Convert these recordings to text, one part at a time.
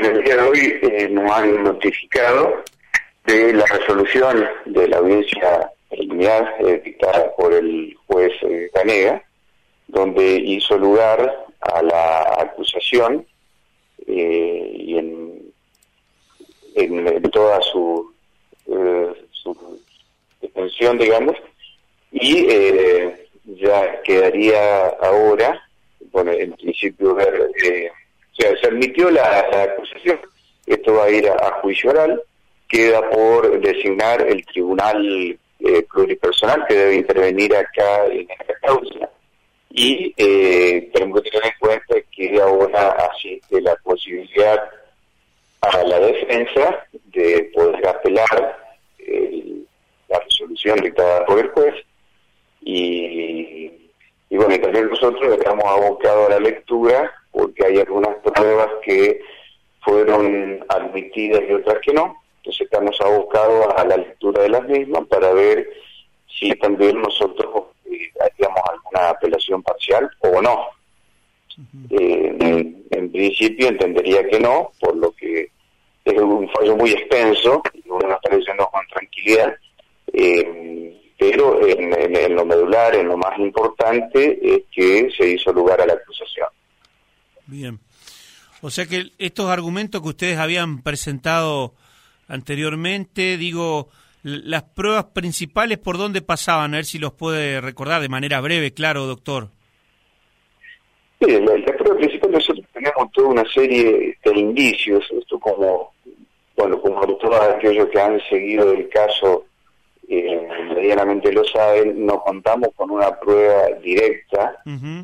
en el día de hoy nos han notificado de la resolución de la audiencia preliminar dictada por el juez Canega, donde hizo lugar a la acusación y en toda su extensión, digamos, y ya quedaría ahora, bueno, en principio ver, o sea, se admitió la acusación, esto va a ir a juicio oral, queda por designar el tribunal pluripersonal que debe intervenir acá en esta causa, y tenemos que tener en cuenta que ahora asiste la posibilidad a la defensa de poder apelar la resolución dictada por el juez, y bueno, y también nosotros estamos abocados a la lectura porque hay algunas pruebas que fueron admitidas y otras que no, entonces estamos abocados a la lectura de las mismas para ver si también nosotros haríamos alguna apelación parcial o no. En principio entendería que no, por lo que es un fallo muy extenso y uno lo está leyendo con tranquilidad, pero en lo medular, en lo más importante, es que se hizo lugar a la acusación. Bien. O sea que estos argumentos que ustedes habían presentado anteriormente, digo, las pruebas principales, ¿por dónde pasaban? A ver si los puede recordar de manera breve, claro, doctor. Sí, la prueba principal, nosotros tenemos toda una serie de indicios, esto como todos aquellos que han seguido el caso medianamente lo saben, no contamos con una prueba directa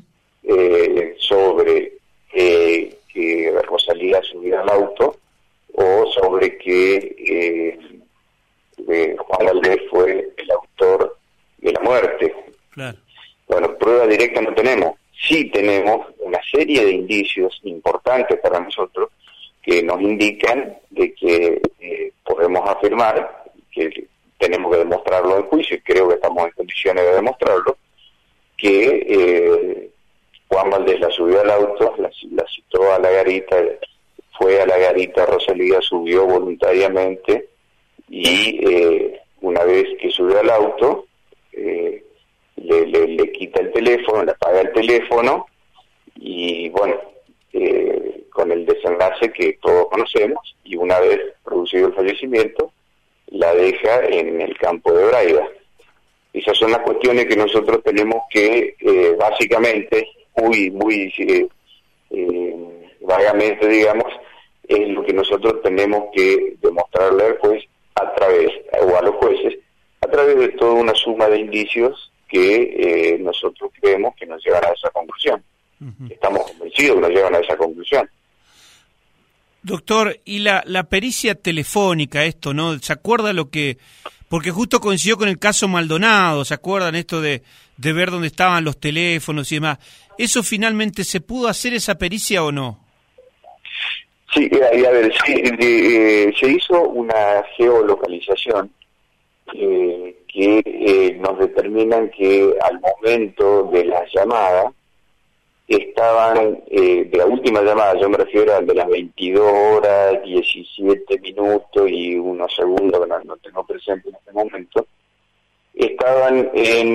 sobre que Rosalía subiera al auto o sobre que Juan Valdés fue el autor de la muerte. Claro. Bueno, prueba directa no tenemos. Sí tenemos una serie de indicios importantes para nosotros que nos indican de que podemos afirmar que tenemos que demostrarlo en juicio, y creo que estamos en condiciones de demostrarlo, que Juan Valdés la subió al auto, la citó a la garita, fue a la garita, Rosalía subió voluntariamente, y una vez que subió al auto, le quita el teléfono, le apaga el teléfono, y bueno, con el desenlace que todos conocemos, y una vez producido el fallecimiento, la deja en el campo de Braida. Esas son las cuestiones que nosotros tenemos que, básicamente, muy vagamente, digamos, es lo que nosotros tenemos que demostrarle al juez o a los jueces, a través de toda una suma de indicios que nosotros creemos que nos llevan a esa conclusión. Estamos convencidos que nos llevan a esa conclusión. Doctor, y la pericia telefónica, esto, ¿no? ¿Se acuerda lo que...? Porque justo coincidió con el caso Maldonado, ¿se acuerdan esto de ver dónde estaban los teléfonos y demás? ¿Eso finalmente se pudo hacer esa pericia o no? Sí, a ver, se hizo una geolocalización que nos determinan que al momento de la llamada estaban, de la última llamada, yo me refiero a de las 22 horas, 17 minutos y unos segundos, que no tengo presente en este momento, estaban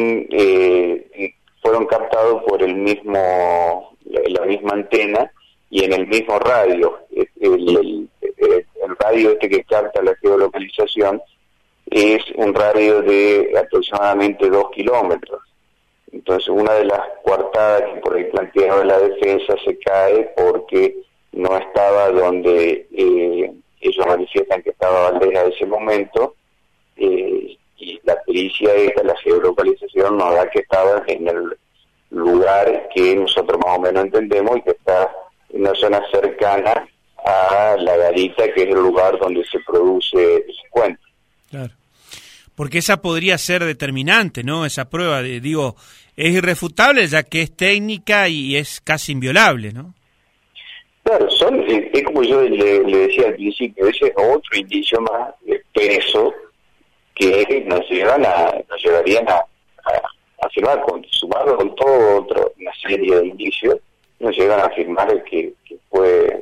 fueron captados por la misma antena y en el mismo radio. El radio que capta la geolocalización es un radio de aproximadamente 2 kilómetros. Entonces, una de las coartadas que por ahí planteaba la defensa se cae porque no estaba donde ellos manifiestan que estaba Valdés a ese momento, y la pericia la geolocalización nos da que estaba en el lugar que nosotros más o menos entendemos y que está en una zona cercana a la garita, que es el lugar donde se produce el encuentro. Claro. Porque esa podría ser determinante, ¿no? Esa prueba, digo, es irrefutable ya que es técnica y es casi inviolable, ¿no? Claro, es como yo le decía al principio, ese es otro indicio más de peso que nos llevarían a afirmar, sumado con todo una serie de indicios, nos llegan a afirmar que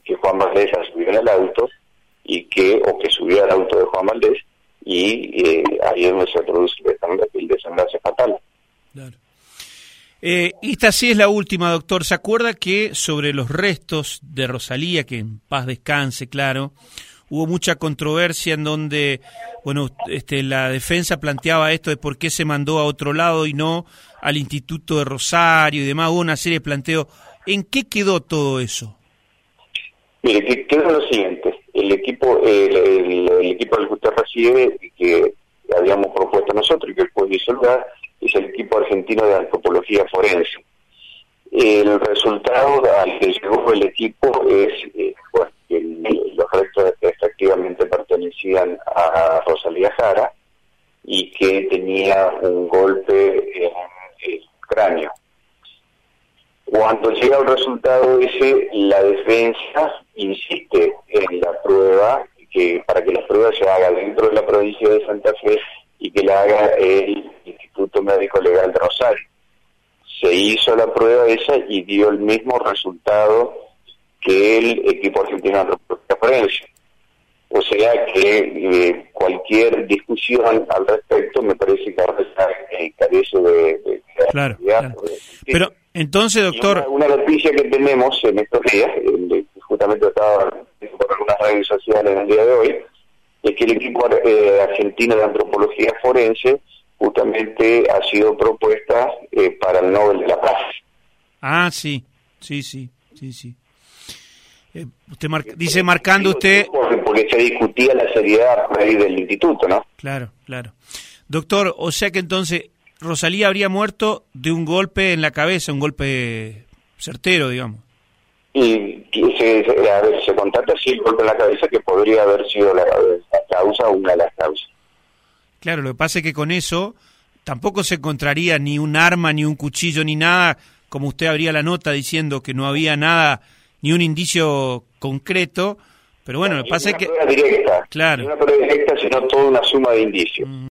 Juan Valdés subió en el auto o que subió al auto de Juan Valdés, y ahí es donde se produce el desenlace fatal. Claro. Esta sí es la última, doctor. ¿Se acuerda que sobre los restos de Rosalía, que en paz descanse, claro, hubo mucha controversia en donde, bueno, la defensa planteaba esto de por qué se mandó a otro lado y no al Instituto de Rosario y demás? Hubo una serie de planteos. ¿En qué quedó todo eso? Mire, quedó lo siguiente. El equipo del que usted recibe y que habíamos propuesto nosotros y que el juez hizo lugar es el equipo argentino de antropología forense. El resultado al que llegó el equipo es que los restos efectivamente pertenecían a Rosalía Jara y que tenía un golpe en el cráneo. Cuando llega el resultado ese, la defensa insiste en la prueba, que para que la prueba se haga dentro de la provincia de Santa Fe y que la haga el Instituto Médico Legal de Rosario. Se hizo la prueba esa y dio el mismo resultado que el equipo argentino de antropología forense. O sea que cualquier discusión al respecto me parece que ahora carece de claro, claro. Pero entonces, doctor, una noticia que tenemos en estos días, justamente estaba por algunas redes sociales en el día de hoy, es que el equipo argentino de antropología forense justamente ha sido propuesta para el Nobel de la Paz. Ah, sí. Usted dice marcando usted... Porque se discutía la seriedad ahí del instituto, ¿no? Claro. Doctor, o sea que entonces Rosalía habría muerto de un golpe en la cabeza, un golpe certero, digamos. Y se contacta así el golpe en la cabeza, que podría haber sido la causa o una de las causas. Claro, lo que pasa es que con eso tampoco se encontraría ni un arma, ni un cuchillo, ni nada, como usted abría la nota diciendo que no había nada, ni un indicio concreto, pero bueno, lo que pasa es que... Directa, claro. No una prueba directa, sino toda una suma de indicios.